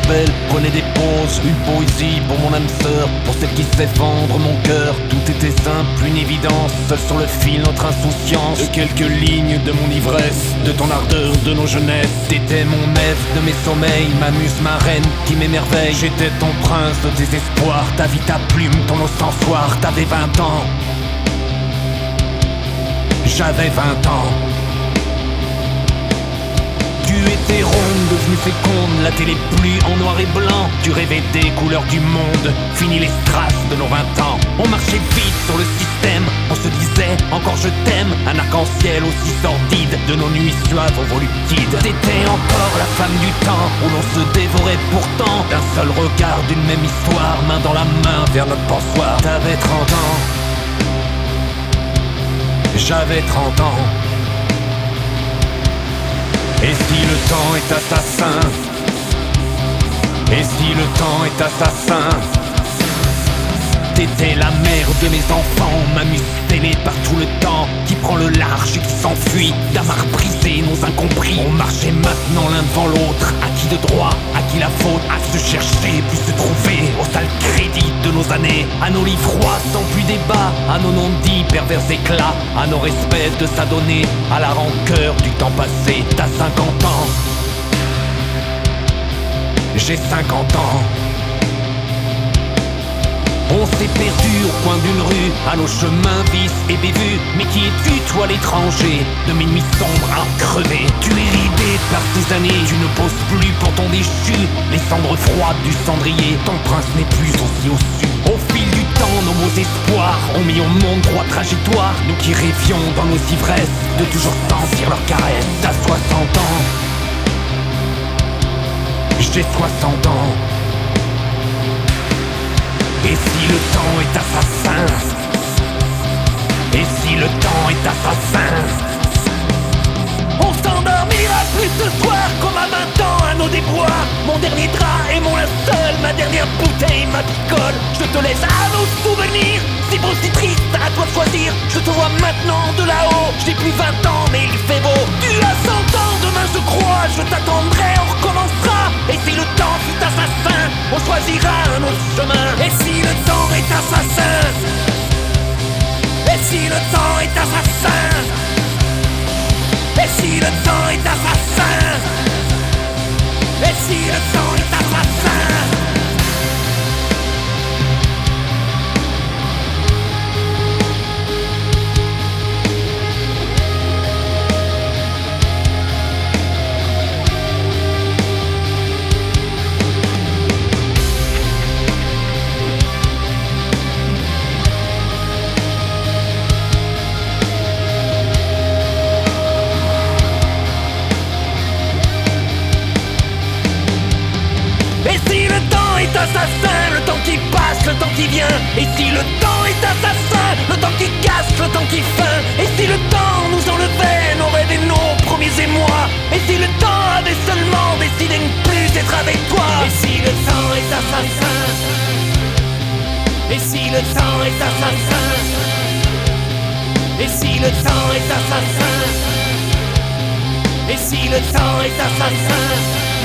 belle, prenez des pauses, une poésie pour mon âme sœur, pour celle qui sait fendre mon cœur. Tout était simple, une évidence, seul sur le fil notre insouciance. De quelques lignes de mon ivresse, de ton ardeur, de nos jeunesses. T'étais mon maître de mes sommeils, ma muse, ma reine qui m'émerveille. J'étais ton prince de désespoir, ta vie, ta plume, ton ostensoir. T'avais 20 ans, j'avais 20 ans. Tu étais ronde, devenue féconde, la télé plus en noir et blanc. Tu rêvais des couleurs du monde, fini les strass de nos 20 ans. On marchait vite sur le système, on se disait encore je t'aime. Un arc-en-ciel aussi sordide, de nos nuits suaves aux voluptides. T'étais encore la femme du temps, où l'on se dévorait pourtant. D'un seul regard, d'une même histoire, main dans la main vers notre pensoir. T'avais 30 ans, j'avais 30 ans. Et si le temps est assassin? Et si le temps est assassin? T'étais la mère de mes enfants, ma muse scellée par tout le temps, qui prend le large et qui s'enfuit, d'amarre brisée, nos incompris. On marchait maintenant l'un devant l'autre, à qui de droit, à qui la faute, à se chercher puis se trouver, au sale crédit de nos années, à nos lits froids sans plus débat, à nos non-dits pervers éclats, à nos respects de s'adonner, à la rancœur du temps passé. T'as 50 ans, j'ai 50 ans. On s'est perdu au coin d'une rue, à nos chemins vis et bévus. Mais qui es-tu, toi l'étranger, de mes nuits sombres à crever? Tu es ridé par ces années, tu ne poses plus pour ton déchu. Les cendres froides du cendrier, ton prince n'est plus aussi au su. Au fil du temps, nos beaux espoirs ont mis au monde 3 trajectoires. Nous qui rêvions dans nos ivresses de toujours sentir leur caresse. T'as 60 ans, j'ai 60 ans. Et si le temps est assassin? Et si le temps est assassin? On s'endormira plus ce soir comme à 20 ans à nos déboires. Mon dernier drap est mon linceul, ma dernière bouteille, ma picole. Je te laisse à nos souvenirs, si beau, si triste, à toi de choisir. Je te vois maintenant de là-haut, j'ai plus 20 ans mais il fait beau. Tu as 100 ans, demain je crois, je t'attendrai, on recommencera. Et si le temps fut assassin, on choisira un autre chemin. Et si le temps est assassin? Et si le temps est assassin? Et si le temps est assassin? Et si le temps est assassin? Assassin, le temps qui passe, le temps qui vient. Et si le temps est assassin, le temps qui casse, le temps qui feint. Et si le temps nous enlevait nos rêves et nos premiers émois. Et si le temps avait seulement décidé de ne plus être avec toi. Et si le temps est assassin? Et si le temps est assassin? Et si le temps est assassin? Et si le temps est assassin?